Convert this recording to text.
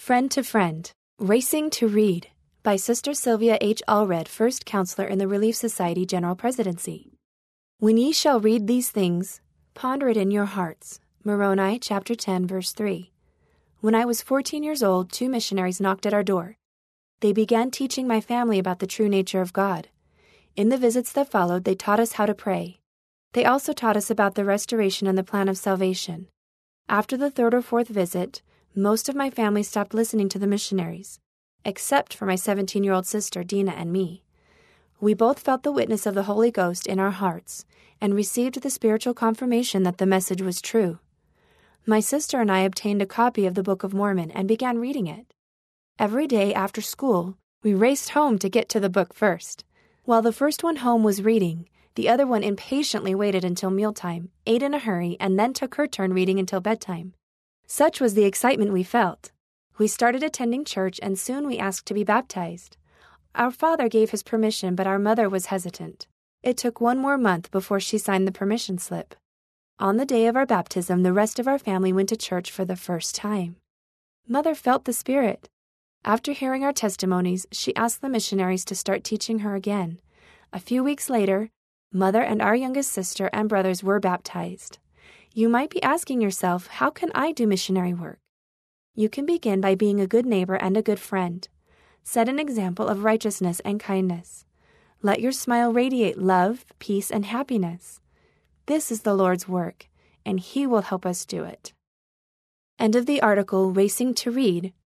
Friend to Friend, Racing to Read, by Sister Sylvia H. Allred, First Counselor in the Relief Society General Presidency. When ye shall read these things, ponder it in your hearts. Moroni, chapter 10, verse 3. When I was 14 years old, 2 missionaries knocked at our door. They began teaching my family about the true nature of God. In the visits that followed, they taught us how to pray. They also taught us about the restoration and the plan of salvation. After the 3rd or 4th visit, most of my family stopped listening to the missionaries, except for my 17-year-old sister, Dina, and me. We both felt the witness of the Holy Ghost in our hearts and received the spiritual confirmation that the message was true. My sister and I obtained a copy of the Book of Mormon and began reading it. Every day after school, we raced home to get to the book first. While the first one home was reading, the other one impatiently waited until mealtime, ate in a hurry, and then took her turn reading until bedtime. Such was the excitement we felt. We started attending church, and soon we asked to be baptized. Our father gave his permission, but our mother was hesitant. It took 1 more month before she signed the permission slip. On the day of our baptism, the rest of our family went to church for the first time. Mother felt the Spirit. After hearing our testimonies, she asked the missionaries to start teaching her again. A few weeks later, Mother and our youngest sister and brothers were baptized. You might be asking yourself, how can I do missionary work? You can begin by being a good neighbor and a good friend. Set an example of righteousness and kindness. Let your smile radiate love, peace, and happiness. This is the Lord's work, and He will help us do it. End of the article Racing to Read